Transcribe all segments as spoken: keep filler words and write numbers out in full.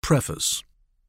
Preface.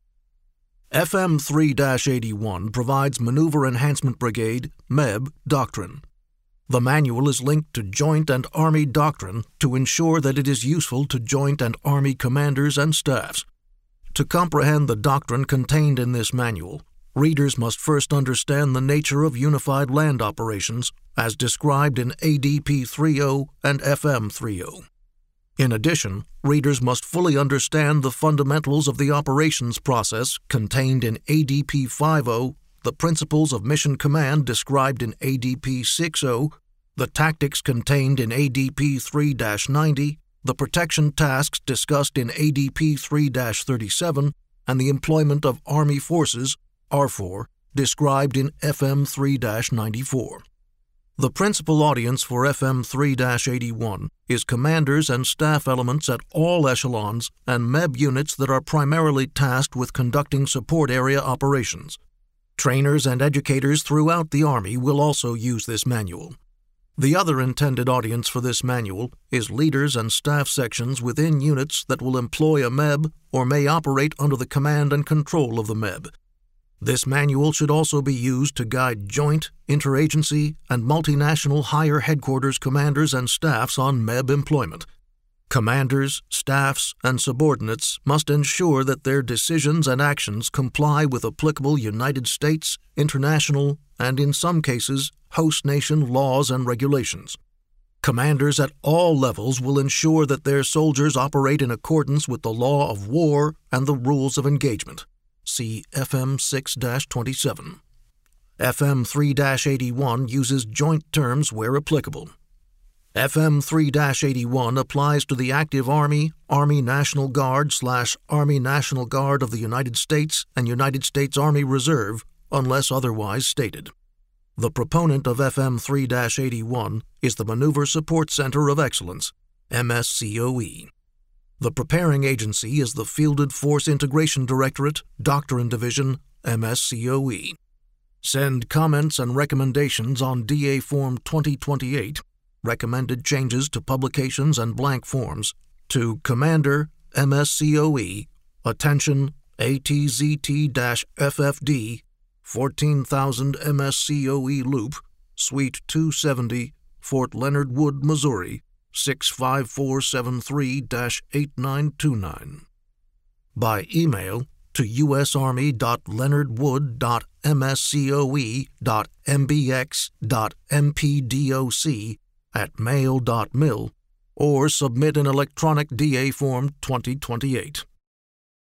F M three eighty-one provides Maneuver Enhancement Brigade, M E B, doctrine. The manual is linked to Joint and Army doctrine to ensure that it is useful to Joint and Army commanders and staffs. To comprehend the doctrine contained in this manual, readers must first understand the nature of unified land operations as described in A D P thirty and F M thirty. In addition, readers must fully understand the fundamentals of the operations process contained in A D P fifty, the principles of mission command described in A D P sixty, the tactics contained in A D P three ninety, the protection tasks discussed in A D P three thirty-seven, and the employment of Army forces, A R F O R, described in F M three ninety-four. The principal audience for F M three eighty-one is commanders and staff elements at all echelons and M E B units that are primarily tasked with conducting support area operations. Trainers and educators throughout the Army will also use this manual. The other intended audience for this manual is leaders and staff sections within units that will employ a M E B or may operate under the command and control of the M E B. This manual should also be used to guide joint, interagency, and multinational higher headquarters commanders and staffs on M E B employment. Commanders, staffs, and subordinates must ensure that their decisions and actions comply with applicable United States, international, and in some cases, host nation laws and regulations. Commanders at all levels will ensure that their soldiers operate in accordance with the law of war and the rules of engagement. See F M six twenty-seven. F M three eighty-one uses joint terms where applicable. F M three eighty-one applies to the active Army, Army National Guard slash Army National Guard of the United States, and United States Army Reserve, unless otherwise stated. The proponent of F M three eighty-one is the Maneuver Support Center of Excellence, M S C O E. The preparing agency is the Fielded Force Integration Directorate, Doctrine Division, M S C O E. Send comments and recommendations on D A Form twenty twenty-eight, recommended changes to publications and blank forms, to Commander, M S C O E, attention, A T Z T F F D, fourteen thousand M S C O E Loop, Suite two seventy, Fort Leonard Wood, Missouri, six five four seven three eight nine two nine. By email to u s army dot leonard wood dot m s c o e dot m b x dot m p doc at mail dot mil or submit an electronic D A Form twenty twenty-eight.